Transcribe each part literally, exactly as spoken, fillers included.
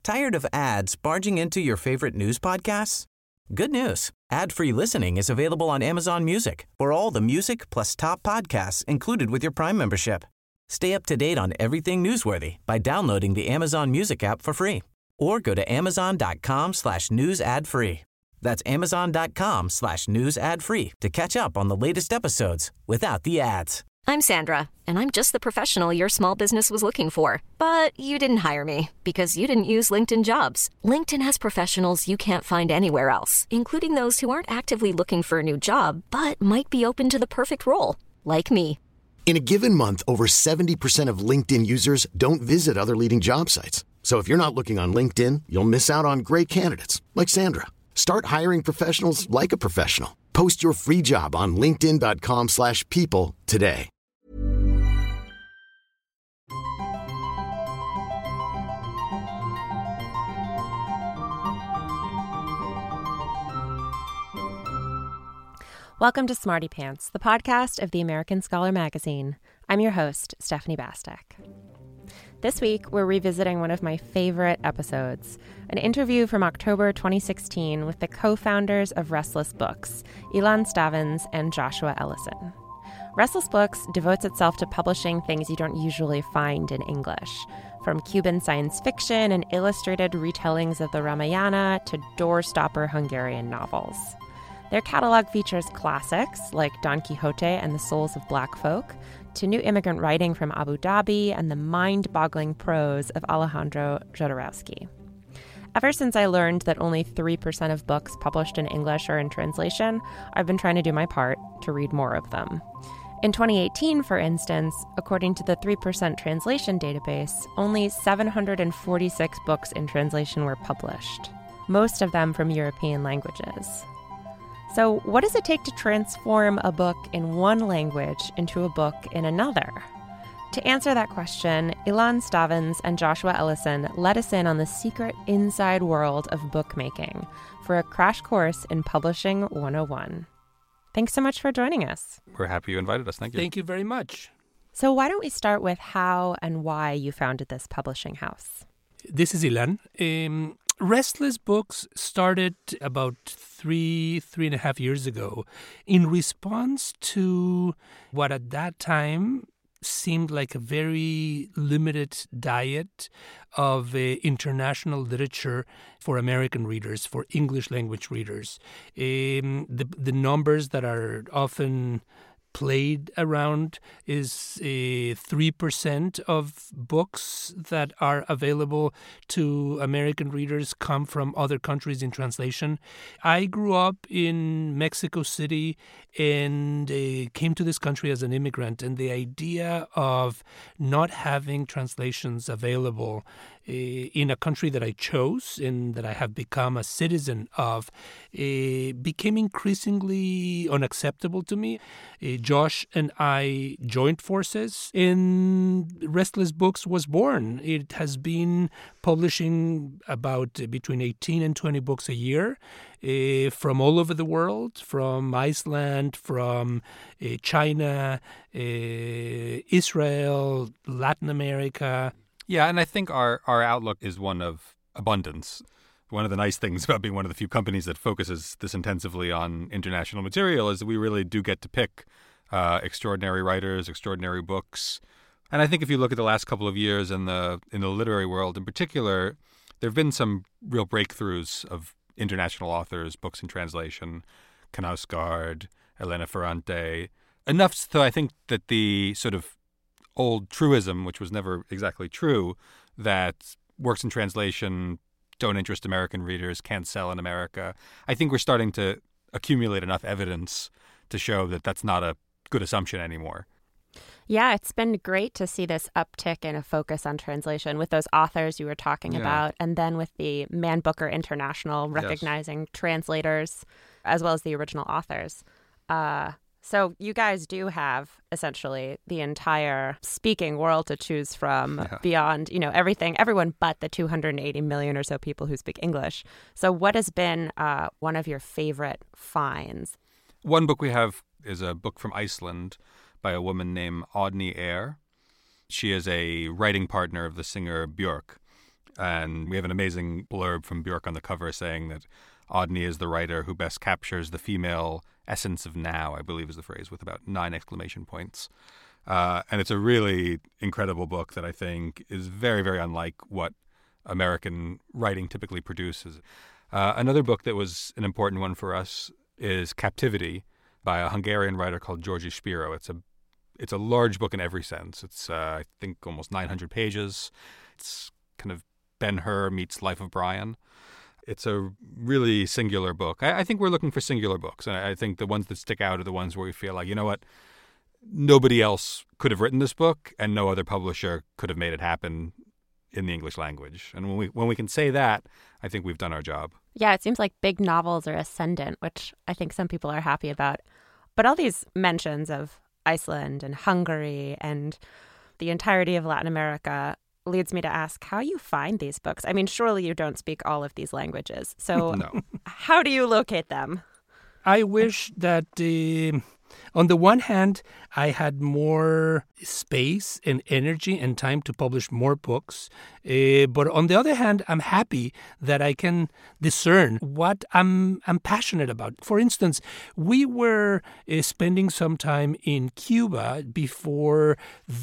Tired of ads barging into your favorite news podcasts? Good news. Ad-free listening is available on Amazon Music for all the music plus top podcasts included with your Prime membership. Stay up to date on everything newsworthy by downloading the Amazon Music app for free or go to amazon.com slash news ad free. That's amazon.com slash news ad free to catch up on the latest episodes without the ads. I'm Sandra, and I'm just the professional your small business was looking for. But you didn't hire me because you didn't use LinkedIn Jobs. LinkedIn has professionals you can't find anywhere else, including those who aren't actively looking for a new job, but might be open to the perfect role, like me. In a given month, over seventy percent of LinkedIn users don't visit other leading job sites. So if you're not looking on LinkedIn, you'll miss out on great candidates like Sandra. Start hiring professionals like a professional. Post your free job on linkedin.com slash people today. Welcome to Smarty Pants, the podcast of the American Scholar magazine. I'm your host, Stephanie Bastek. This week, we're revisiting one of my favorite episodes, an interview from October twenty sixteen with the co-founders of Restless Books, Ilan Stavans and Joshua Ellison. Restless Books devotes itself to publishing things you don't usually find in English, from Cuban science fiction and illustrated retellings of the Ramayana to doorstopper Hungarian novels. Their catalog features classics like Don Quixote and the Souls of Black Folk, to new immigrant writing from Abu Dhabi and the mind-boggling prose of Alejandro Jodorowsky. Ever since I learned that only three percent of books published in English are in translation, I've been trying to do my part to read more of them. In twenty eighteen, for instance, according to the three percent Translation Database, only seven hundred forty-six books in translation were published, most of them from European languages. So what does it take to transform a book in one language into a book in another? To answer that question, Ilan Stavans and Joshua Ellison let us in on the secret inside world of bookmaking for a crash course in Publishing one oh one. Thanks so much for joining us. We're happy you invited us. Thank you. Thank you very much. So why don't we start with how and why you founded this publishing house? This is Ilan. Um, Restless Books started about three, three and a half years ago in response to what at that time seemed like a very limited diet of uh, international literature for American readers, for English language readers. Um, the, the numbers that are often played around is uh, three percent of books that are available to American readers come from other countries in translation. I grew up in Mexico City and uh, came to this country as an immigrant, and the idea of not having translations available uh, in a country that I chose and that I have become a citizen of uh, became increasingly unacceptable to me. Uh, Josh and I joined forces, and Restless Books was born. It has been publishing about uh, between eighteen and twenty books a year uh, from all over the world, from Iceland, from uh, China, uh, Israel, Latin America. Yeah, and I think our, our outlook is one of abundance. One of the nice things about being one of the few companies that focuses this intensively on international material is that we really do get to pick uh, extraordinary writers, extraordinary books. And I think if you look at the last couple of years in the in the literary world in particular, there have been some real breakthroughs of international authors, books in translation, Knausgaard, Elena Ferrante, enough so I think that the sort of old truism, which was never exactly true, that works in translation don't interest American readers, can't sell in America. I think we're starting to accumulate enough evidence to show that that's not a good assumption anymore. Yeah, it's been great to see this uptick in a focus on translation with those authors you were talking Yeah. about, and then with the Man Booker International recognizing Yes. translators as well as the original authors. Uh, so you guys do have essentially the entire speaking world to choose from Yeah. beyond, you know, everything, everyone but the two hundred eighty million or so people who speak English. So what has been uh, one of your favorite finds? One book we have is a book from Iceland by a woman named Odni Eyre. She is a writing partner of the singer Björk. And we have an amazing blurb from Björk on the cover saying that Odney is the writer who best captures the female essence of now, I believe is the phrase, with about nine exclamation points. Uh, and it's a really incredible book that I think is very, very unlike what American writing typically produces. Uh, another book that was an important one for us is Captivity by a Hungarian writer called György Spiro. It's a it's a large book in every sense. It's, uh, I think, almost nine hundred pages. It's kind of Ben-Hur meets Life of Brian. It's a really singular book. I, I think we're looking for singular books. And I, I think the ones that stick out are the ones where we feel like, you know what, nobody else could have written this book and no other publisher could have made it happen in the English language. And when we when we can say that, I think we've done our job. Yeah, it seems like big novels are ascendant, which I think some people are happy about. But all these mentions of Iceland and Hungary and the entirety of Latin America leads me to ask how you find these books. I mean, surely you don't speak all of these languages. So No. How do you locate them? I wish that, uh, on the one hand, I had more space and energy and time to publish more books. Uh, but on the other hand, I'm happy that I can discern what I'm, I'm passionate about. For instance, we were uh, spending some time in Cuba before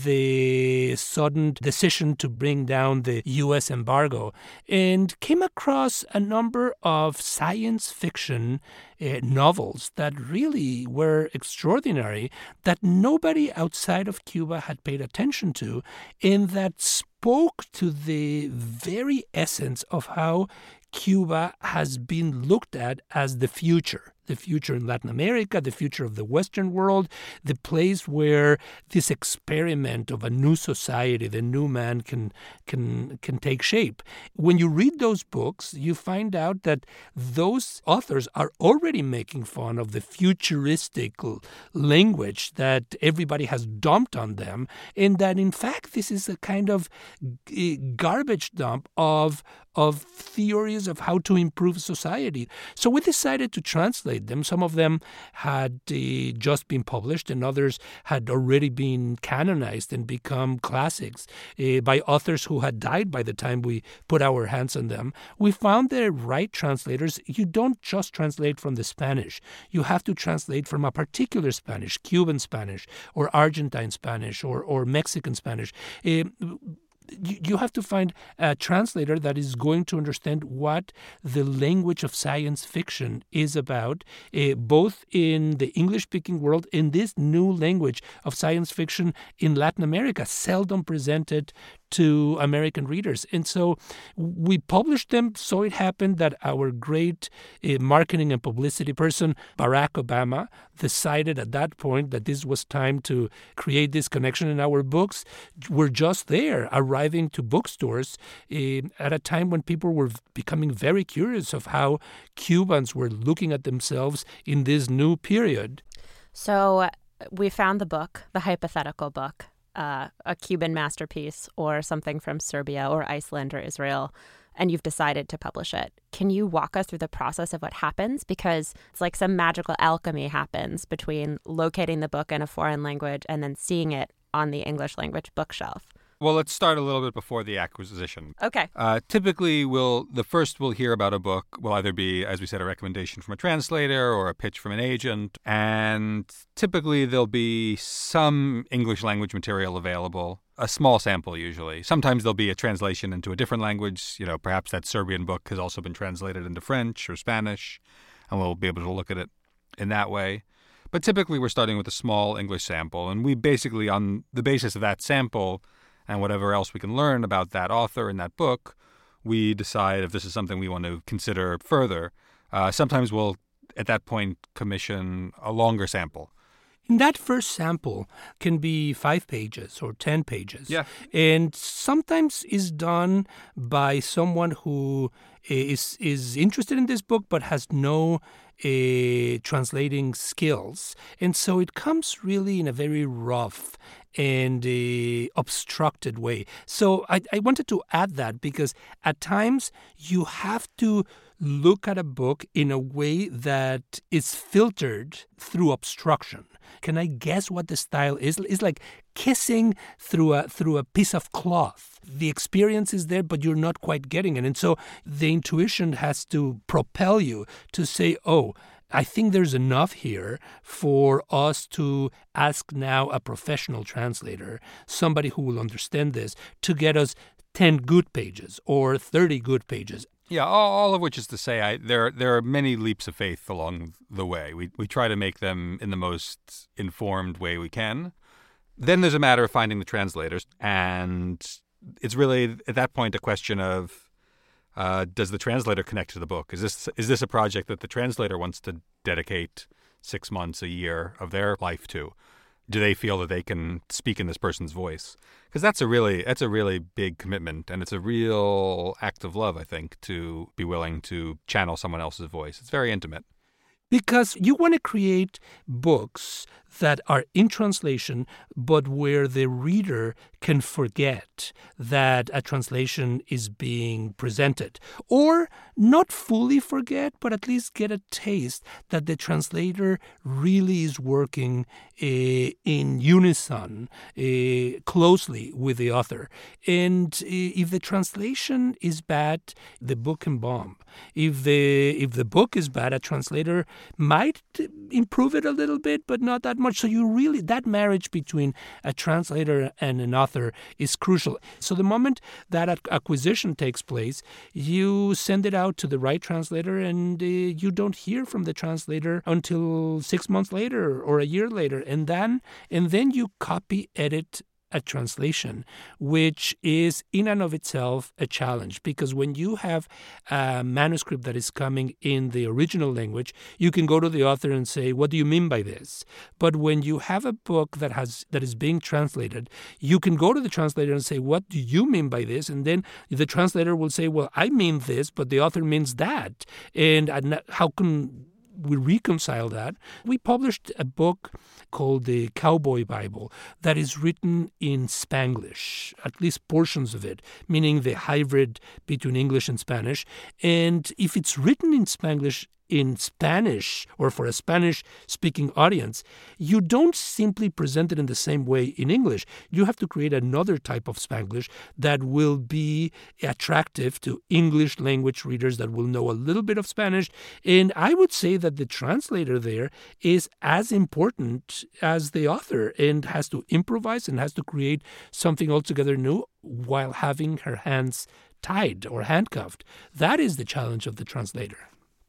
the sudden decision to bring down the U S embargo and came across a number of science fiction uh, novels that really were extraordinary, that nobody outside of Cuba had paid attention to, and that spoke to the very essence of how Cuba has been looked at as the future. The future in Latin America, the future of the Western world, the place where this experiment of a new society, the new man, can can can take shape. When you read those books, you find out that those authors are already making fun of the futuristic language that everybody has dumped on them, and that in fact this is a kind of garbage dump of of theories of how to improve society. So we decided to translate them. Some of them had uh, just been published, and others had already been canonized and become classics uh, by authors who had died by the time we put our hands on them. We found the right translators. You don't just translate from the Spanish. You have to translate from a particular Spanish, Cuban Spanish, or Argentine Spanish, or, or Mexican Spanish. Uh, You have to find a translator that is going to understand what the language of science fiction is about, uh, both in the English-speaking world and this new language of science fiction in Latin America, seldom presented to American readers. And so we published them. So it happened that our great uh, marketing and publicity person, Barack Obama, decided at that point that this was time to create this connection, in our books were just there, arriving to bookstores uh, at a time when people were becoming very curious of how Cubans were looking at themselves in this new period. So we found the book, the hypothetical book, uh, a Cuban masterpiece or something from Serbia or Iceland or Israel, and you've decided to publish it. Can you walk us through the process of what happens? Because it's like some magical alchemy happens between locating the book in a foreign language and then seeing it on the English language bookshelf. Well, let's start a little bit before the acquisition. Okay. Uh, typically, we'll the first we'll hear about a book will either be, as we said, a recommendation from a translator or a pitch from an agent. And typically, there'll be some English language material available, a small sample usually. Sometimes there'll be a translation into a different language. You know, perhaps that Serbian book has also been translated into French or Spanish, and we'll be able to look at it in that way. But typically, we're starting with a small English sample, and we basically, on the basis of that sample and whatever else we can learn about that author in that book, we decide if this is something we want to consider further. Uh, sometimes we'll, at that point, commission a longer sample. And that first sample can be five pages or ten pages. Yeah. And sometimes is done by someone who is is interested in this book but has no uh, translating skills. And so it comes really in a very rough and a obstructed way. So I, I wanted to add that because at times you have to look at a book in a way that is filtered through obstruction. Can I guess what the style is? It's like kissing through a through a piece of cloth. The experience is there, but you're not quite getting it. And so the intuition has to propel you to say, oh, I think there's enough here for us to ask now a professional translator, somebody who will understand this, to get us ten good pages or thirty good pages. Yeah, all, all of which is to say, I, there there are many leaps of faith along the way. We we try to make them in the most informed way we can. Then there's a matter of finding the translators, and it's really at that point a question of uh, does the translator connect to the book? Is this is this a project that the translator wants to dedicate six months, a year of their life to? Do they feel that they can speak in this person's voice? Because that's a really that's a really big commitment, and it's a real act of love, I think, to be willing to channel someone else's voice. It's very intimate. Because you want to create books that are in translation, but where the reader can forget that a translation is being presented. Or not fully forget, but at least get a taste that the translator really is working uh, in unison, uh, closely with the author. And uh, if the translation is bad, the book can bomb. If the if the book is bad, a translator might improve it a little bit, but not that much. So you really, that marriage between a translator and an author is crucial. So the moment that acquisition takes place, you send it out to the right translator, and uh, you don't hear from the translator until six months later or a year later. And then, and then you copy, edit a translation, which is in and of itself a challenge, because when you have a manuscript that is coming in the original language, you can go to the author and say, what do you mean by this? But when you have a book that has that is being translated, you can go to the translator and say, what do you mean by this? And then the translator will say, well, I mean this, but the author means that. And how can we reconcile that? We published a book called the Cowboy Bible that is written in Spanglish, at least portions of it, meaning the hybrid between English and Spanish. And if it's written in Spanglish, in Spanish, or for a Spanish-speaking audience, you don't simply present it in the same way in English. You have to create another type of Spanglish that will be attractive to English language readers that will know a little bit of Spanish. And I would say that the translator there is as important as the author and has to improvise and has to create something altogether new while having her hands tied or handcuffed. That is the challenge of the translator.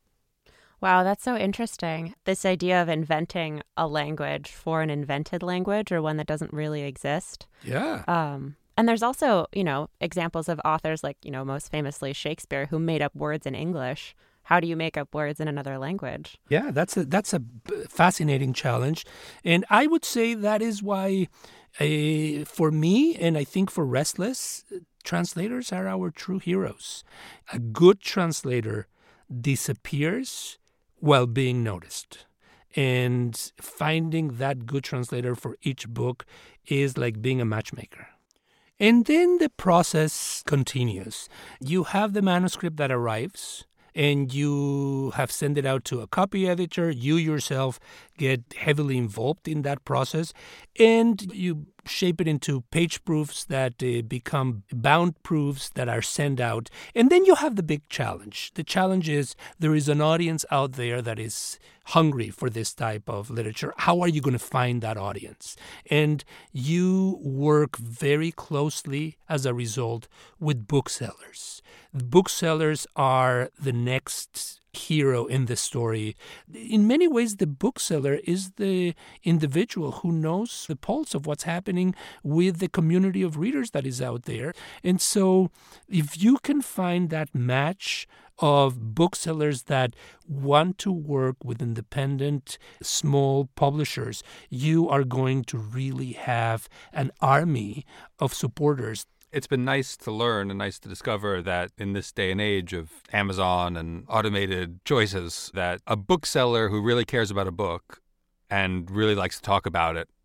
Wow, that's so interesting. This idea of inventing a language for an invented language or one that doesn't really exist. Yeah. Um, and there's also, you know, examples of authors like, you know, most famously Shakespeare, who made up words in English. How do you make up words in another language? Yeah, that's a that's a fascinating challenge. And I would say that is why, uh, for me, and I think for Restless, translators are our true heroes. A good translator disappears while being noticed. And finding that good translator for each book is like being a matchmaker. And then the process continues. You have the manuscript that arrives, and you have sent it out to a copy editor. You yourself get heavily involved in that process, and you shape it into page proofs that uh, become bound proofs that are sent out. And then you have the big challenge. The challenge is there is an audience out there that is hungry for this type of literature. How are you going to find that audience? And you work very closely as a result with booksellers. The booksellers are the next hero in the story. In many ways, the bookseller is the individual who knows the pulse of what's happening with the community of readers that is out there. And so if you can find that match of booksellers that want to work with independent, small publishers, you are going to really have an army of supporters. It's been nice to learn and nice to discover that in this day and age of Amazon and automated choices, that a bookseller who really cares about a book and really likes to talk about it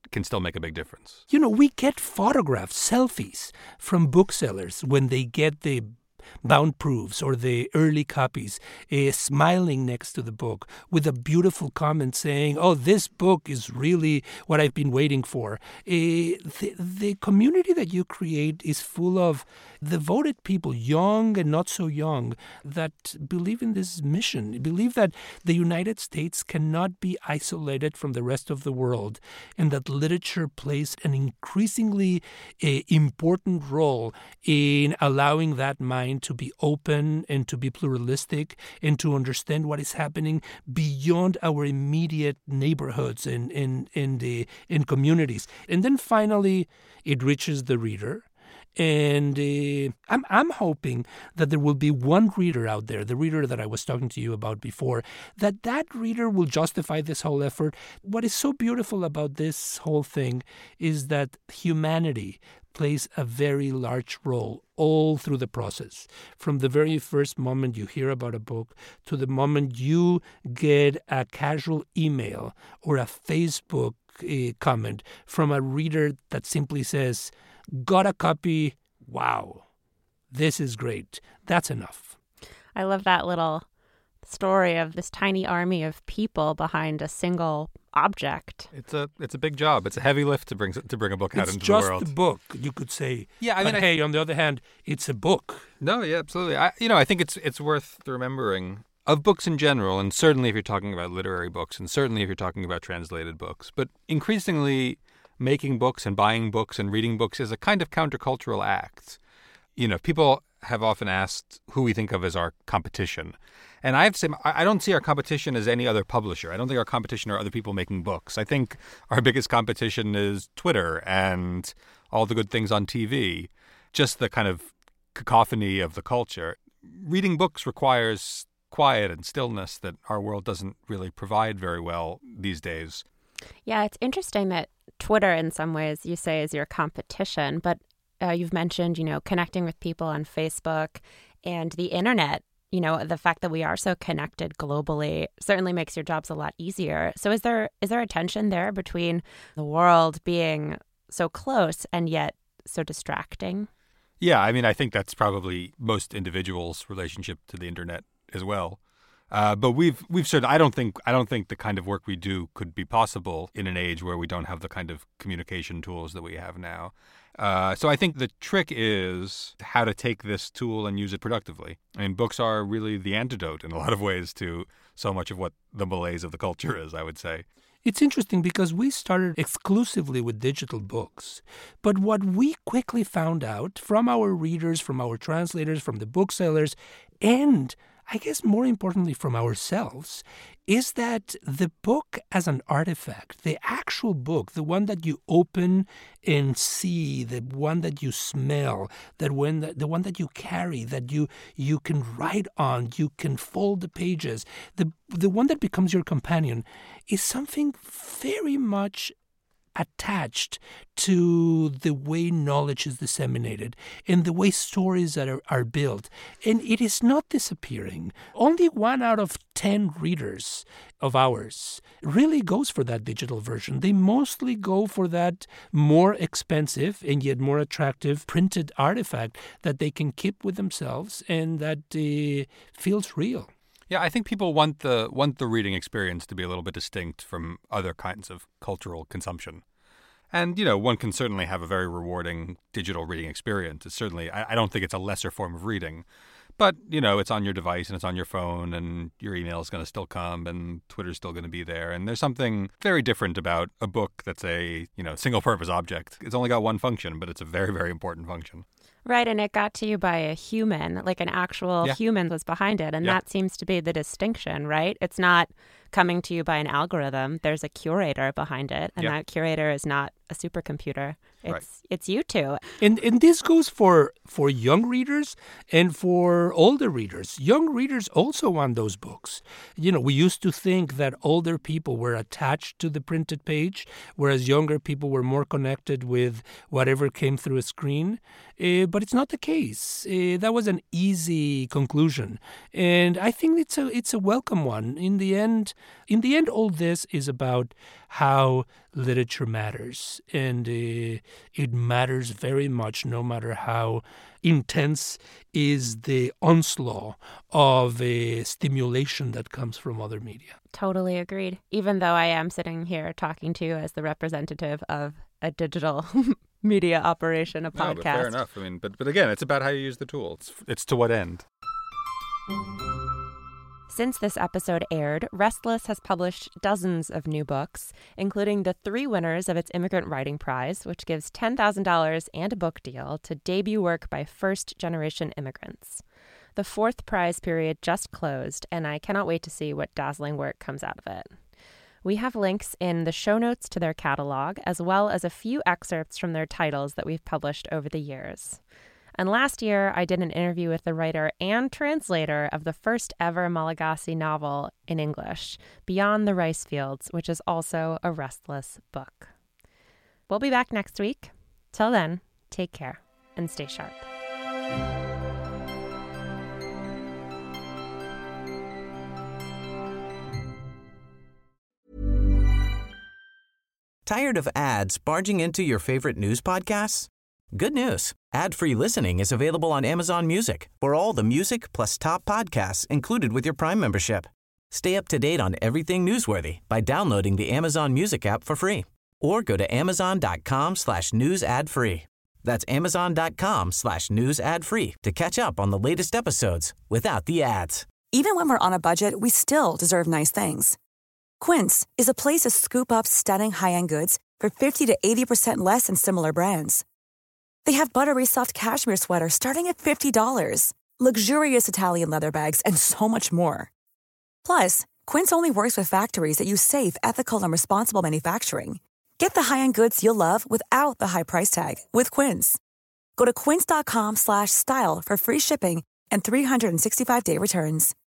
can still make a big difference. You know, we get photographs, selfies from booksellers when they get the bound proofs or the early copies, uh, smiling next to the book with a beautiful comment saying, oh, this book is really what I've been waiting for. Uh, the, the community that you create is full of devoted people, young and not so young, that believe in this mission, believe that the United States cannot be isolated from the rest of the world, and that literature plays an increasingly uh, important role in allowing that mind to be open and to be pluralistic and to understand what is happening beyond our immediate neighborhoods and, and, and, uh, and communities. And then finally, it reaches the reader. And uh, I'm I'm hoping that there will be one reader out there, the reader that I was talking to you about before, that that reader will justify this whole effort. What is so beautiful about this whole thing is that humanity plays a very large role all through the process. From the very first moment you hear about a book to the moment you get a casual email or a Facebook uh, comment from a reader that simply says, got a copy, wow, this is great. That's enough. I love that little story of this tiny army of people behind a single object. It's a it's a big job. It's a heavy lift to bring to bring a book out it's into the world. It's just a book, you could say. Yeah, I but mean, hey, I, on the other hand, it's a book. No, yeah, absolutely. I, you know, I think it's it's worth remembering of books in general, and certainly if you're talking about literary books, and certainly if you're talking about translated books, but increasingly making books and buying books and reading books is a kind of countercultural act. You know, people have often asked who we think of as our competition. And I have to say, I don't see our competition as any other publisher. I don't think our competition are other people making books. I think our biggest competition is Twitter and all the good things on T V, just the kind of cacophony of the culture. Reading books requires quiet and stillness that our world doesn't really provide very well these days. Yeah, it's interesting that Twitter, in some ways, you say is your competition, but uh, you've mentioned, you know, connecting with people on Facebook and the internet. You know, the fact that we are so connected globally certainly makes your jobs a lot easier. So is there is there a tension there between the world being so close and yet so distracting? Yeah, I mean, I think that's probably most individuals' relationship to the internet as well. Uh, but we've we've certainly I don't think I don't think the kind of work we do could be possible in an age where we don't have the kind of communication tools that we have now. Uh, so I think the trick is how to take this tool and use it productively. I mean, books are really the antidote in a lot of ways to so much of what the malaise of the culture is, I would say. It's interesting because we started exclusively with digital books. But what we quickly found out from our readers, from our translators, from the booksellers, and I guess more importantly from ourselves, is that the book as an artifact, the actual book, the one that you open and see, the one that you smell, that when the, the one that you carry, that you you can write on, you can fold the pages, the the one that becomes your companion, is something very much attached to the way knowledge is disseminated and the way stories are, are built. And it is not disappearing. Only one out of ten readers of ours really goes for that digital version. They mostly go for that more expensive and yet more attractive printed artifact that they can keep with themselves and that uh, feels real. Yeah, I think people want the want the reading experience to be a little bit distinct from other kinds of cultural consumption. And, you know, one can certainly have a very rewarding digital reading experience. It's certainly, I, I don't think it's a lesser form of reading. But, you know, it's on your device and it's on your phone and your email is going to still come and Twitter's still going to be there. And there's something very different about a book that's a, you know, single-purpose object. It's only got one function, but it's a very, very important function. Right, and it got to you by a human, like an actual Yeah. human was behind it. And Yeah. that seems to be the distinction, right? It's not coming to you by an algorithm. There's a curator behind it, and Yeah. that curator is not a supercomputer. It's Right. it's you two. And and this goes for, for young readers and for older readers. Young readers also want those books. You know, we used to think that older people were attached to the printed page, whereas younger people were more connected with whatever came through a screen. Uh, but it's not the case. Uh, that was an easy conclusion. And I think it's a it's a welcome one. In the end, In the end, all this is about how literature matters, and uh, it matters very much no matter how intense is the onslaught of a stimulation that comes from other media. Totally agreed. Even though I am sitting here talking to you as the representative of a digital media operation, a podcast. No, but fair enough. I mean, but but again, it's about how you use the tool. It's, it's to what end. Since this episode aired, Restless has published dozens of new books, including the three winners of its Immigrant Writing Prize, which gives ten thousand dollars and a book deal to debut work by first-generation immigrants. The fourth prize period just closed, and I cannot wait to see what dazzling work comes out of it. We have links in the show notes to their catalog, as well as a few excerpts from their titles that we've published over the years. And last year, I did an interview with the writer and translator of the first ever Malagasy novel in English, Beyond the Rice Fields, which is also a Restless book. We'll be back next week. Till then, take care and stay sharp. Tired of ads barging into your favorite news podcasts? Good news. Ad-free listening is available on Amazon Music for all the music plus top podcasts included with your Prime membership. Stay up to date on everything newsworthy by downloading the Amazon Music app for free or go to amazon.com slash news ad free. That's amazon.com slash news ad free to catch up on the latest episodes without the ads. Even when we're on a budget, we still deserve nice things. Quince is a place to scoop up stunning high-end goods for fifty to eighty percent less than similar brands. They have buttery soft cashmere sweaters starting at fifty dollars, luxurious Italian leather bags, and so much more. Plus, Quince only works with factories that use safe, ethical, and responsible manufacturing. Get the high-end goods you'll love without the high price tag with Quince. Go to quince.com slash style for free shipping and three sixty-five day returns.